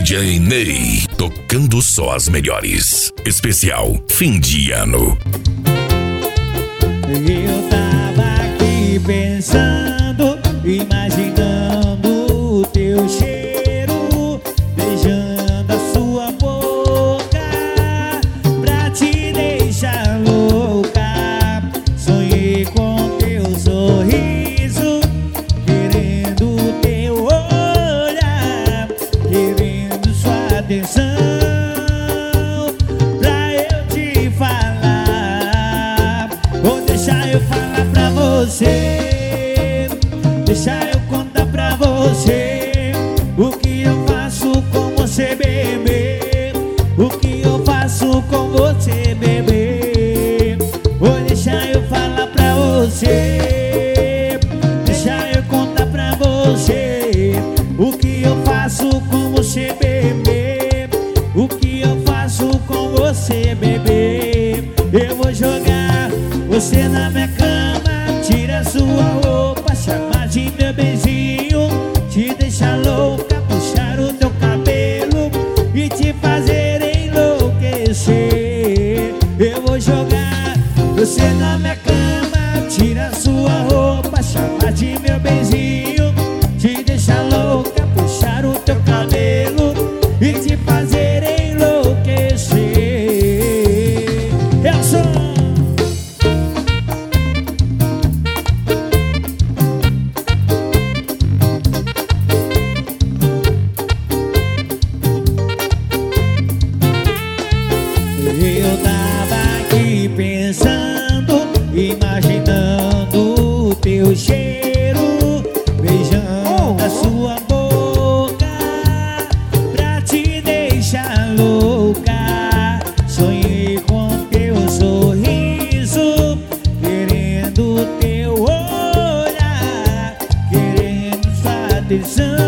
DJ Ney, tocando só as melhores. Especial fim de ano. Eu tava aqui pensando, imaginando o teu cheiro, beijando a sua boca, pra te deixar louca. Sonhei com teu sorriso, querendo teu olhar, querendo sua atenção, pra eu te falar. Vou deixar eu falar pra você, deixa eu contar pra você o que eu faço com você, bebê, o que eu faço com você, bebê. Vou deixar eu falar pra você, deixa eu contar pra você o que eu faço com você, bebê, o que eu faço com você, bebê. Eu vou jogar você na minha cama, tira sua roupa, chamar de meu beijinho, te deixar louca, puxar o teu cabelo e te fazer enlouquecer. Eu vou jogar você na minha cama, tira sua roupa, chamar de meu beijinho, te deixar louca, puxar o teu cabelo e te fazer enlouquecer. Eu sou eu tava aqui pensando, imaginando o teu cheiro, beijando a sua boca, pra te deixar louca. Sonhei com teu sorriso, querendo teu olhar, querendo sua atenção,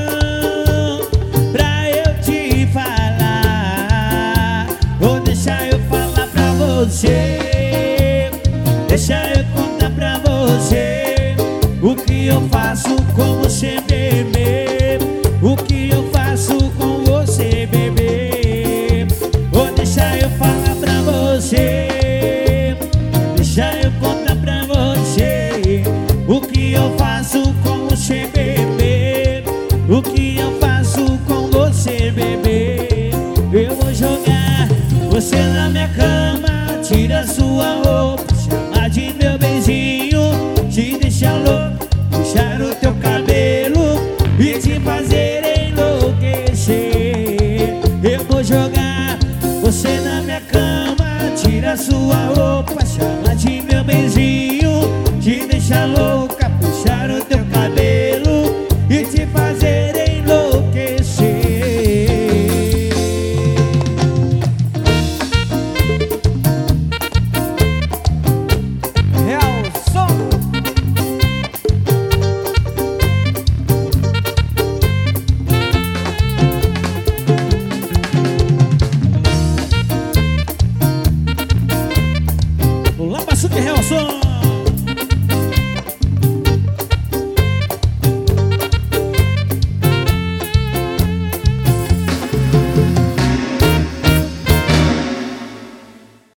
pra eu te falar. Vou deixar eu falar pra você, deixa eu contar pra você o que eu faço com você, bebê,